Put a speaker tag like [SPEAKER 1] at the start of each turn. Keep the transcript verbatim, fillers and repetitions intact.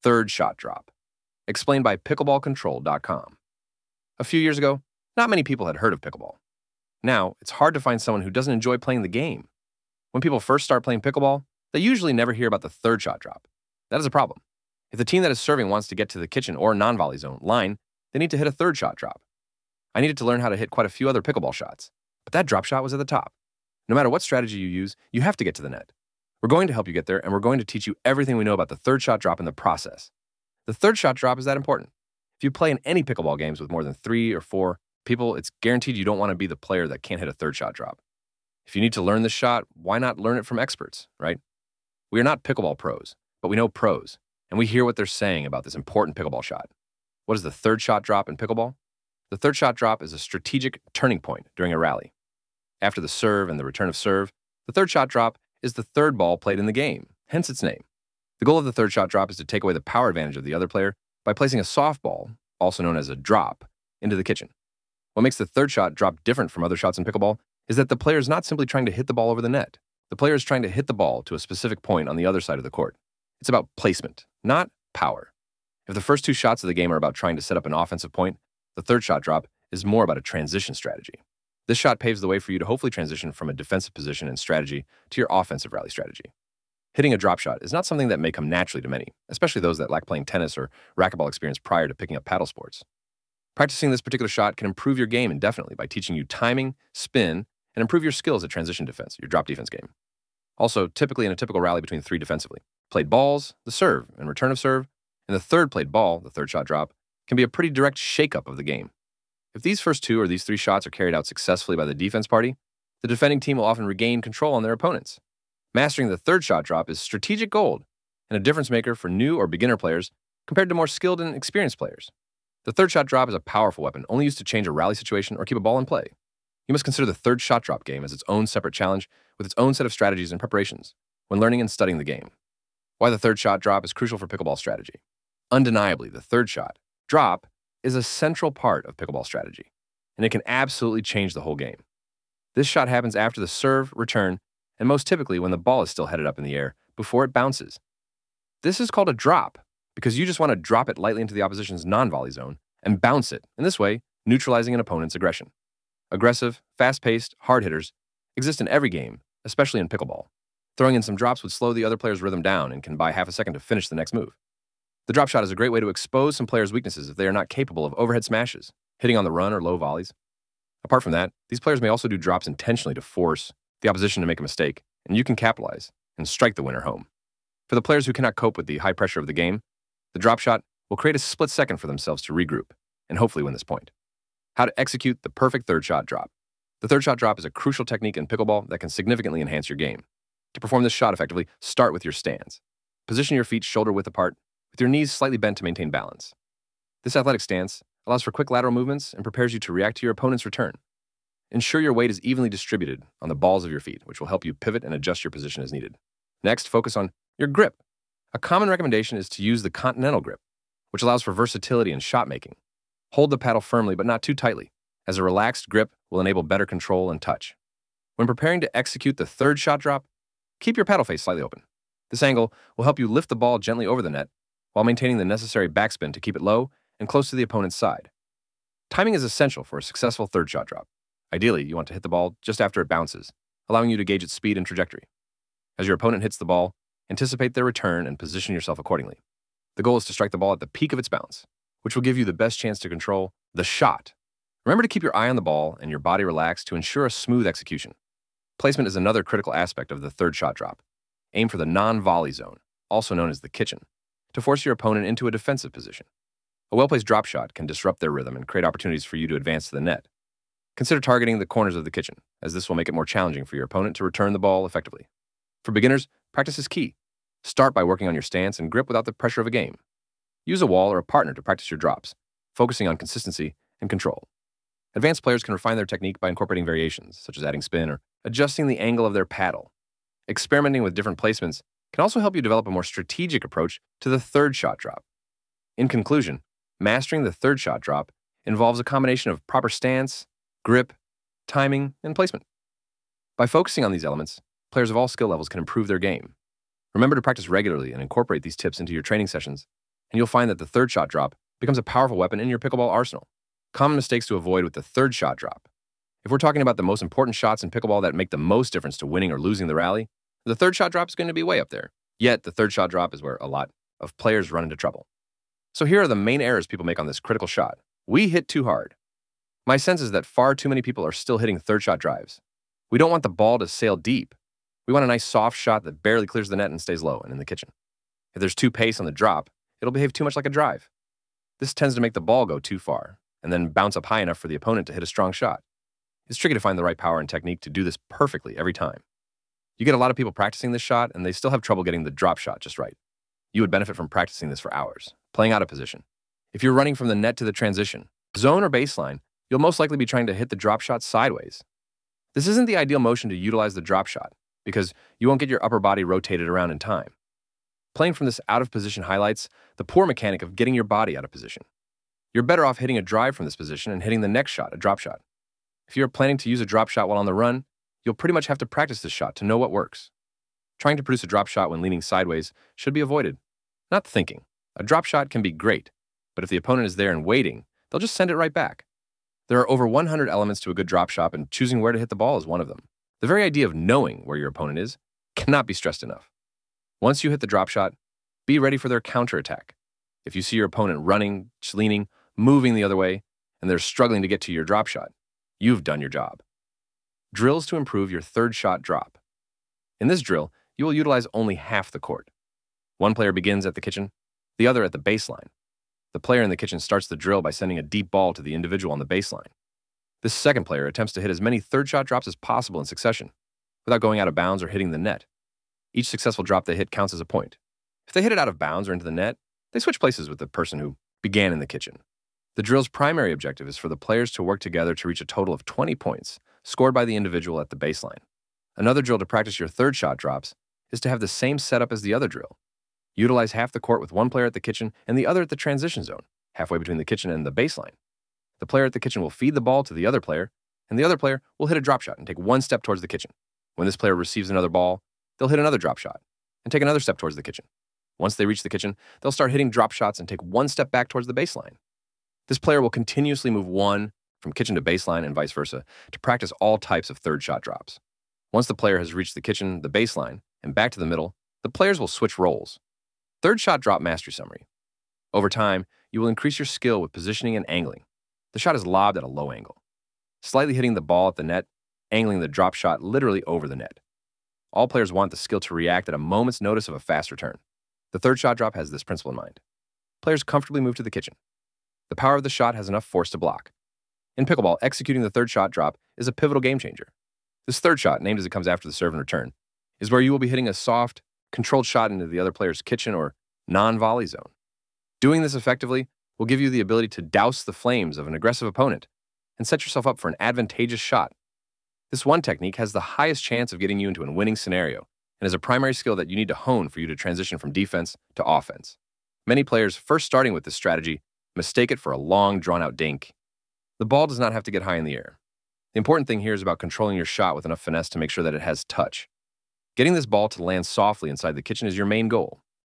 [SPEAKER 1] third shot drop. Explained by pickleball control dot com. A few years ago, not many people had heard of pickleball. Now, it's hard to find someone who doesn't enjoy playing the game. When people first start playing pickleball, they usually never hear about the third shot drop. That is a problem. If the team that is serving wants to get to the kitchen or non-volley zone line, they need to hit a third shot drop. I needed to learn how to hit quite a few other pickleball shots, but that drop shot was at the top. No matter what strategy you use, you have to get to the net. We're going to help you get there, and we're going to teach you everything we know about the third shot drop in the process. The third shot drop is that important. If you play in any pickleball games with more than three or four people, it's guaranteed you don't want to be the player that can't hit a third shot drop. If you need to learn this shot, why not learn it from experts, right? We are not pickleball pros, but we know pros, and we hear what they're saying about this important pickleball shot. What is the third shot drop in pickleball? The third shot drop is a strategic turning point during a rally. After the serve and the return of serve, the third shot drop is the third ball played in the game, hence its name. The goal of the third shot drop is to take away the power advantage of the other player by placing a softball, also known as a drop, into the kitchen. What makes the third shot drop different from other shots in pickleball is that the player is not simply trying to hit the ball over the net. The player is trying to hit the ball to a specific point on the other side of the court. It's about placement, not power. If the first two shots of the game are about trying to set up an offensive point, the third shot drop is more about a transition strategy. This shot paves the way for you to hopefully transition from a defensive position and strategy to your offensive rally strategy. Hitting a drop shot is not something that may come naturally to many, especially those that lack playing tennis or racquetball experience prior to picking up paddle sports. Practicing this particular shot can improve your game indefinitely by teaching you timing, spin, and improve your skills at transition defense, your drop defense game. Also, typically in a typical rally between three defensively, played balls, the serve and return of serve, and the third played ball, the third shot drop, can be a pretty direct shakeup of the game. If these first two or these three shots are carried out successfully by the defense party, the defending team will often regain control on their opponents. Mastering the third shot drop is strategic gold and a difference maker for new or beginner players compared to more skilled and experienced players. The third shot drop is a powerful weapon only used to change a rally situation or keep a ball in play. You must consider the third shot drop game as its own separate challenge with its own set of strategies and preparations when learning and studying the game. Why the third shot drop is crucial for pickleball strategy. Undeniably, the third shot drop is a central part of pickleball strategy, and it can absolutely change the whole game. This shot happens after the serve, return, and most typically when the ball is still headed up in the air before it bounces. This is called a drop because you just want to drop it lightly into the opposition's non-volley zone and bounce it, in this way, neutralizing an opponent's aggression. Aggressive, fast-paced, hard hitters exist in every game, especially in pickleball. Throwing in some drops would slow the other player's rhythm down and can buy half a second to finish the next move. The drop shot is a great way to expose some players' weaknesses if they are not capable of overhead smashes, hitting on the run or low volleys. Apart from that, these players may also do drops intentionally to force the opposition to make a mistake, and you can capitalize and strike the winner home. For the players who cannot cope with the high pressure of the game, the drop shot will create a split second for themselves to regroup and hopefully win this point. How to execute the perfect third shot drop. The third shot drop is a crucial technique in pickleball that can significantly enhance your game. To perform this shot effectively, start with your stance. Position your feet shoulder width apart, with your knees slightly bent to maintain balance. This athletic stance allows for quick lateral movements and prepares you to react to your opponent's return. Ensure your weight is evenly distributed on the balls of your feet, which will help you pivot and adjust your position as needed. Next, focus on your grip. A common recommendation is to use the continental grip, which allows for versatility in shot making. Hold the paddle firmly but not too tightly, as a relaxed grip will enable better control and touch. When preparing to execute the third shot drop, keep your paddle face slightly open. This angle will help you lift the ball gently over the net while maintaining the necessary backspin to keep it low and close to the opponent's side. Timing is essential for a successful third shot drop. Ideally, you want to hit the ball just after it bounces, allowing you to gauge its speed and trajectory. As your opponent hits the ball, anticipate their return and position yourself accordingly. The goal is to strike the ball at the peak of its bounce, which will give you the best chance to control the shot. Remember to keep your eye on the ball and your body relaxed to ensure a smooth execution. Placement is another critical aspect of the third shot drop. Aim for the non-volley zone, also known as the kitchen, to force your opponent into a defensive position. A well-placed drop shot can disrupt their rhythm and create opportunities for you to advance to the net. Consider targeting the corners of the kitchen, as this will make it more challenging for your opponent to return the ball effectively. For beginners, practice is key. Start by working on your stance and grip without the pressure of a game. Use a wall or a partner to practice your drops, focusing on consistency and control. Advanced players can refine their technique by incorporating variations, such as adding spin or adjusting the angle of their paddle. Experimenting with different placements can also help you develop a more strategic approach to the third shot drop. In conclusion, mastering the third shot drop involves a combination of proper stance, grip, timing, and placement. By focusing on these elements, players of all skill levels can improve their game. Remember to practice regularly and incorporate these tips into your training sessions and you'll find that the third shot drop becomes a powerful weapon in your pickleball arsenal. Common mistakes to avoid with the third shot drop. If we're talking about the most important shots in pickleball that make the most difference to winning or losing the rally, the third shot drop is going to be way up there. Yet, the third shot drop is where a lot of players run into trouble. So here are the main errors people make on this critical shot. We hit too hard. My sense is that far too many people are still hitting third shot drives. We don't want the ball to sail deep. We want a nice soft shot that barely clears the net and stays low and in the kitchen. If there's too pace on the drop, it'll behave too much like a drive. This tends to make the ball go too far and then bounce up high enough for the opponent to hit a strong shot. It's tricky to find the right power and technique to do this perfectly every time. You get a lot of people practicing this shot, and they still have trouble getting the drop shot just right. You would benefit from practicing this for hours, playing out of position. If you're running from the net to the transition, zone or baseline, you'll most likely be trying to hit the drop shot sideways. This isn't the ideal motion to utilize the drop shot, because you won't get your upper body rotated around in time. Playing from this out-of-position highlights the poor mechanic of getting your body out of position. You're better off hitting a drive from this position and hitting the next shot, a drop shot. If you're planning to use a drop shot while on the run, you'll pretty much have to practice this shot to know what works. Trying to produce a drop shot when leaning sideways should be avoided. Not thinking. A drop shot can be great, but if the opponent is there and waiting, they'll just send it right back. There are over one hundred elements to a good drop shot, and choosing where to hit the ball is one of them. The very idea of knowing where your opponent is cannot be stressed enough. Once you hit the drop shot, be ready for their counterattack. If you see your opponent running, leaning, moving the other way, and they're struggling to get to your drop shot, you've done your job. Drills to improve your third shot drop. In this drill, you will utilize only half the court. One player begins at the kitchen, the other at the baseline. The player in the kitchen starts the drill by sending a deep ball to the individual on the baseline. This second player attempts to hit as many third shot drops as possible in succession, without going out of bounds or hitting the net. Each successful drop they hit counts as a point. If they hit it out of bounds or into the net, they switch places with the person who began in the kitchen. The drill's primary objective is for the players to work together to reach a total of twenty points, scored by the individual at the baseline. Another drill to practice your third shot drops is to have the same setup as the other drill. Utilize half the court with one player at the kitchen and the other at the transition zone, halfway between the kitchen and the baseline. The player at the kitchen will feed the ball to the other player, and the other player will hit a drop shot and take one step towards the kitchen. When this player receives another ball, they'll hit another drop shot and take another step towards the kitchen. Once they reach the kitchen, they'll start hitting drop shots and take one step back towards the baseline. This player will continuously move one from kitchen to baseline and vice versa to practice all types of third shot drops. Once the player has reached the kitchen, the baseline, and back to the middle, the players will switch roles. Third shot drop mastery summary. Over time, you will increase your skill with positioning and angling. The shot is lobbed at a low angle, slightly hitting the ball at the net, angling the drop shot literally over the net. All players want the skill to react at a moment's notice of a fast return. The third shot drop has this principle in mind. Players comfortably move to the kitchen. The power of the shot has enough force to block. In pickleball, executing the third shot drop is a pivotal game changer. This third shot, named as it comes after the serve and return, is where you will be hitting a soft, controlled shot into the other player's kitchen or non-volley zone. Doing this effectively will give you the ability to douse the flames of an aggressive opponent and set yourself up for an advantageous shot. This one technique has the highest chance of getting you into a winning scenario and is a primary skill that you need to hone for you to transition from defense to offense. Many players, first starting with this strategy, mistake it for a long, drawn-out dink. The ball does not have to get high in the air. The important thing here is about controlling your shot with enough finesse to make sure that it has touch. Getting this ball to land softly inside the kitchen is your main goal.